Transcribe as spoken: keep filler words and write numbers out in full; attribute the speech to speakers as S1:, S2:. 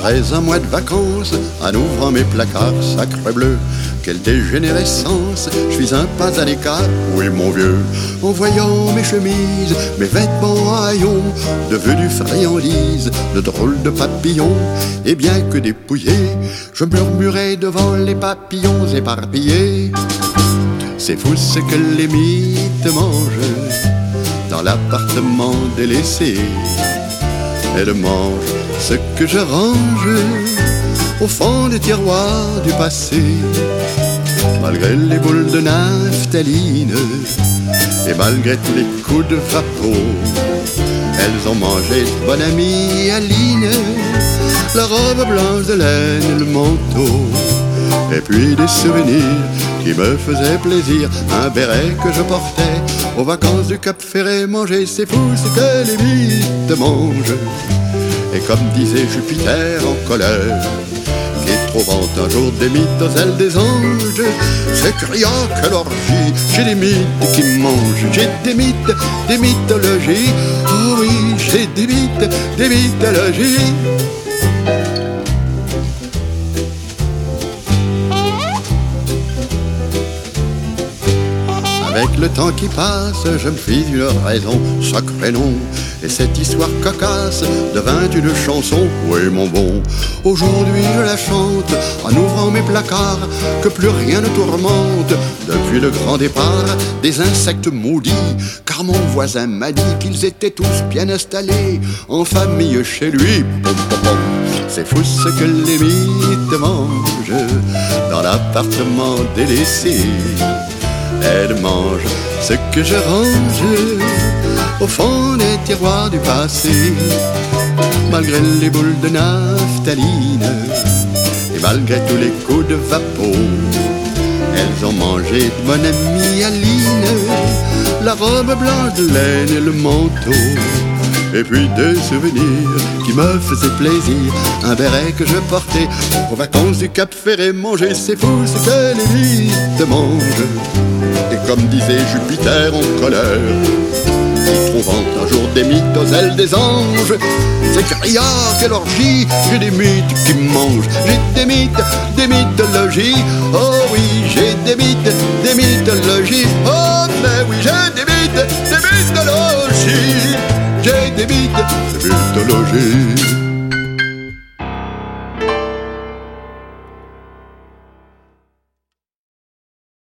S1: Après un mois de vacances, en ouvrant mes placards, sacre bleu, quelle dégénérescence, je suis un pas à l'écart, oui mon vieux, en voyant mes chemises, mes vêtements à haillons, devenus friandises, de drôles de papillons, et bien que dépouillés, je murmurais devant les papillons éparpillés. C'est fou ce que les mythes mangent dans l'appartement délaissé. Elle mange ce que je range au fond des tiroirs du passé. Malgré les boules de naphtaline et malgré tous les coups de vapeau, elles ont mangé de bonne amie Aline, la robe blanche de laine et le manteau, et puis des souvenirs qui me faisaient plaisir, un béret que je portais aux vacances du Cap Ferret. Manger, c'est fou ce que les mythes mangent. Et comme disait Jupiter en colère, qui trouvant un jour des mythes aux ailes des anges, s'écria quelle orgie, j'ai des mythes qui mangent, j'ai des mythes, des mythologies, oh oui, j'ai des mythes, des mythologies. Avec le temps qui passe, je me fis une raison, sacré nom, et cette histoire cocasse devint une chanson, oui mon bon. Aujourd'hui je la chante en ouvrant mes placards, que plus rien ne tourmente depuis le grand départ des insectes maudits, car mon voisin m'a dit qu'ils étaient tous bien installés en famille chez lui. Pom, pom, pom. C'est fou ce que les mythes mangent dans l'appartement délaissé. Elle mange ce que je range au fond des tiroirs du passé. Malgré les boules de naphtaline et malgré tous les coups de vapeau, elles ont mangé de mon amie Aline, la robe blanche de laine et le manteau, et puis des souvenirs qui me faisaient plaisir, un béret que je portais aux vacances du Cap Ferret. Manger, c'est fou ce que les mythes mangent. Et comme disait Jupiter en colère, qui trouvant un jour des mythes aux ailes des anges, s'écria quelle orgie, j'ai des mythes qui mangent, j'ai des mythes, des mythologies, oh oui, j'ai des mythes, des mythologies, oh mais oui, j'ai des mythes, des mythologies, j'ai des mythes, des mythologies.